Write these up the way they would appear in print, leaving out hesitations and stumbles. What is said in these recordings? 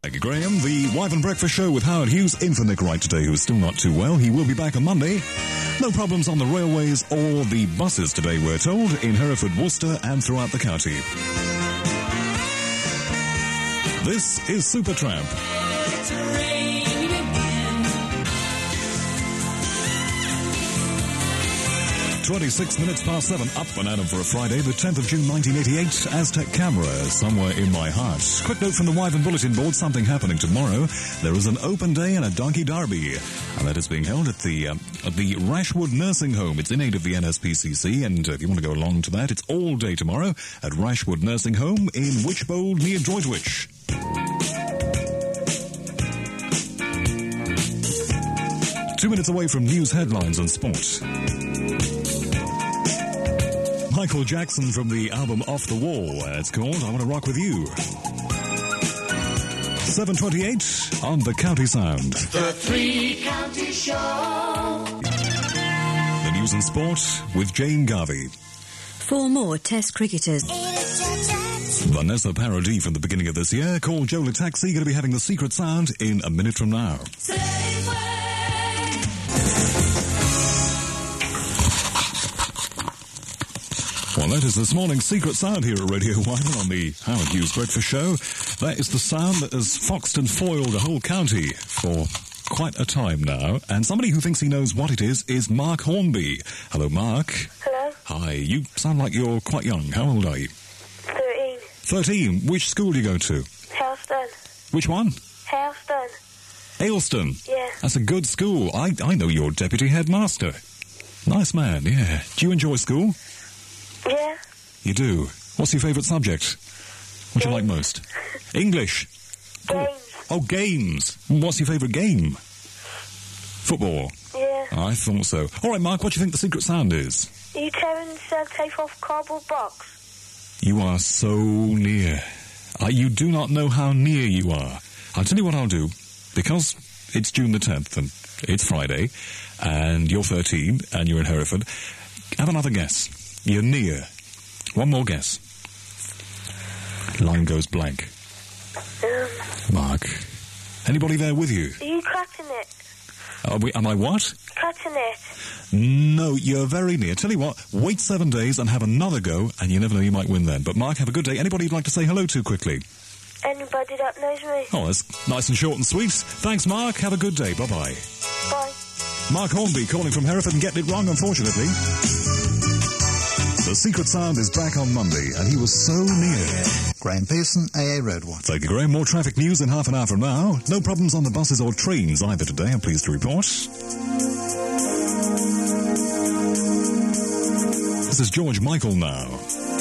Thank you, Graham. The Wyvern Breakfast Show with Howard Hughes in for Nick Wright today, who is still not too well. He will be back on Monday. No problems on the railways or the buses today, we're told, in Hereford, Worcester and throughout the county. This is Supertramp. 26 minutes past 7, up and at 'em for a Friday, the 10th of June 1988, Aztec Camera, Somewhere in My Heart. Quick note from the Wyvern Bulletin Board, something happening tomorrow. There is an open day and a donkey derby, and that is being held at the Rashwood Nursing Home. It's in aid of the NSPCC, and if you want to go along to that, it's all day tomorrow at Rashwood Nursing Home in Wychbold near Droitwich. Two minutes away from news headlines and sport. Michael Jackson from the album Off the Wall. It's called I Want to Rock With You. 7:28 on the County Sound. The Three County Show. The news and sport with Jane Garvey. 4 more Test cricketers. Vanessa Paradis from the beginning of this year called Joe Taxi, going to be having the secret sound in a minute from now. Well, that is this morning's secret sound here at Radio Wyvern on the Howard Hughes Breakfast Show. That is the sound that has foxed and foiled the whole county for quite a time now. And somebody who thinks he knows what it is Mark Hornby. Hello, Mark. Hello. Hi. You sound like you're quite young. How old are you? 13. 13. Which school do you go to? Haleston. Which one? Haleston. Ayleston? Yeah. That's a good school. I know your deputy headmaster. Nice man, yeah. Do you enjoy school? Yeah. You do? What's your favourite subject? What do you like most? English? Games. Oh, games. What's your favourite game? Football? Yeah. I thought so. All right, Mark, what do you think the secret sound is? Are you tearing the tape off cardboard box? You are so near. You do not know how near you are. I'll tell you what I'll do. Because it's June the 10th and it's Friday and you're 13 and you're in Hereford, have another guess. You're near. One more guess. Line goes blank. Mark. Anybody there with you? Are you cutting it? Am I what? Cutting it. No, you're very near. Tell you what, wait 7 days and have another go, and you never know, you might win then. But Mark, have a good day. Anybody you'd like to say hello to quickly? Anybody that knows me. Oh, that's nice and short and sweet. Thanks, Mark. Have a good day. Bye-bye. Bye. Mark Hornby calling from Hereford and getting it wrong, unfortunately. The secret sound is back on Monday, and he was so near. Graham Pearson, AA Road Watch. Thank you, Graham. More traffic news in half an hour from now. No problems on the buses or trains either today, I'm pleased to report. This is George Michael now.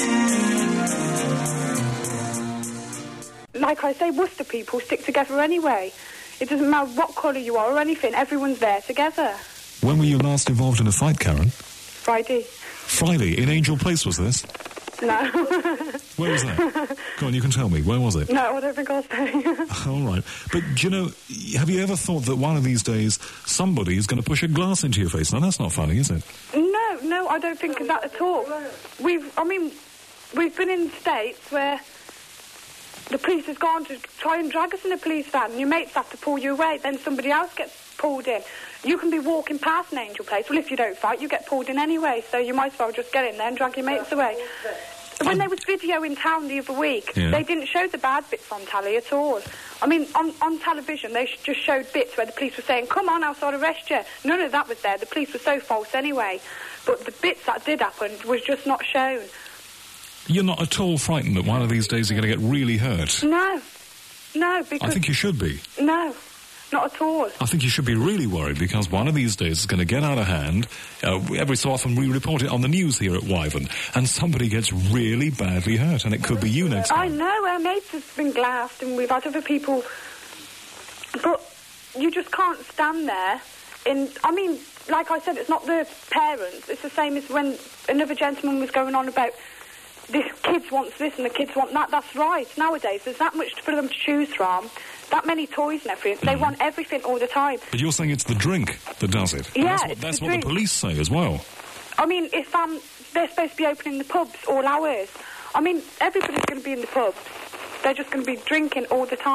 Like I say, Worcester people stick together anyway. It doesn't matter what colour you are or anything, everyone's there together. When were you last involved in a fight, Karen? Friday. Friday? In Angel Place, was this? No. Where was that? Go on, you can tell me. Where was it? No, I don't think I'll say. All right. But, do you know, have you ever thought that one of these days somebody is going to push a glass into your face? Now, that's not funny, is it? No, I don't think of that at all. We've been in states where the police has gone to try and drag us in a police van, and your mates have to pull you away, then somebody else gets pulled in. You can be walking past an Angel Place. Well, if you don't fight, you get pulled in anyway, so you might as well just get in there and drag your mates away. When there was video in town the other week, they didn't show the bad bits on telly at all. I mean, on television, they just showed bits where the police were saying, come on, else I'll arrest you. None of that was there. The police were so false anyway. But the bits that did happen was just not shown. You're not at all frightened that one of these days you're going to get really hurt? No, because... I think you should be. No, not at all. I think you should be really worried because one of these days it's going to get out of hand. Every so often we report it on the news here at Wyvern, and somebody gets really badly hurt, and it could be you next time. I know, our mates have been glassed, and we've had other people... But you just can't stand there I mean, like I said, it's not the parents. It's the same as when another gentleman was going on about this kids wants this and the kids want that. That's right. Nowadays, there's that much for them to choose from, that many toys and everything. They want everything all the time. But you're saying it's the drink that does it. Yeah, that's what the police say as well. I mean, if they're supposed to be opening the pubs all hours, I mean, everybody's going to be in the pubs. They're just going to be drinking all the time.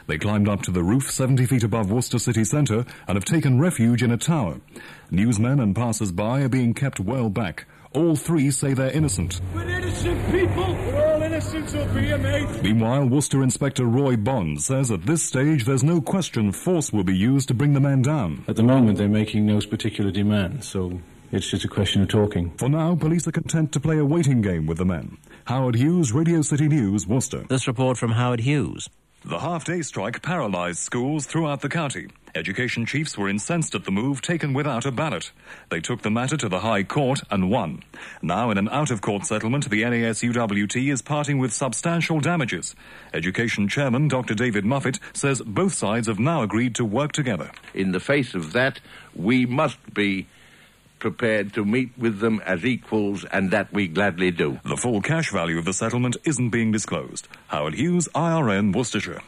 They climbed up to the roof 70 feet above Worcester city centre and have taken refuge in a tower. Newsmen and passers-by are being kept well back. All three say they're innocent. We're innocent people. We're all innocent up here, mate. Meanwhile, Worcester Inspector Roy Bond says at this stage there's no question force will be used to bring the men down. At the moment, they're making no particular demand, so it's just a question of talking. For now, police are content to play a waiting game with the men. Howard Hughes, Radio City News, Worcester. This report from Howard Hughes. The half-day strike paralysed schools throughout the county. Education chiefs were incensed at the move taken without a ballot. They took the matter to the High Court and won. Now, in an out-of-court settlement, the NASUWT is parting with substantial damages. Education Chairman Dr. David Muffet says both sides have now agreed to work together. In the face of that, we must be prepared to meet with them as equals, and that we gladly do. The full cash value of the settlement isn't being disclosed. Howard Hughes, IRN, Worcestershire.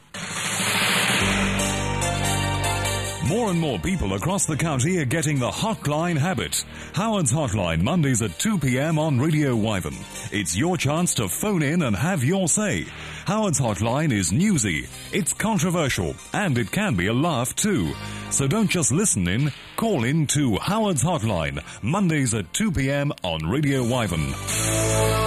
More and more people across the county are getting the hotline habit. Howard's Hotline, Mondays at 2 p.m. on Radio Wyvern. It's your chance to phone in and have your say. Howard's Hotline is newsy, it's controversial, and it can be a laugh too. So don't just listen in, call in to Howard's Hotline, Mondays at 2 p.m. on Radio Wyvern.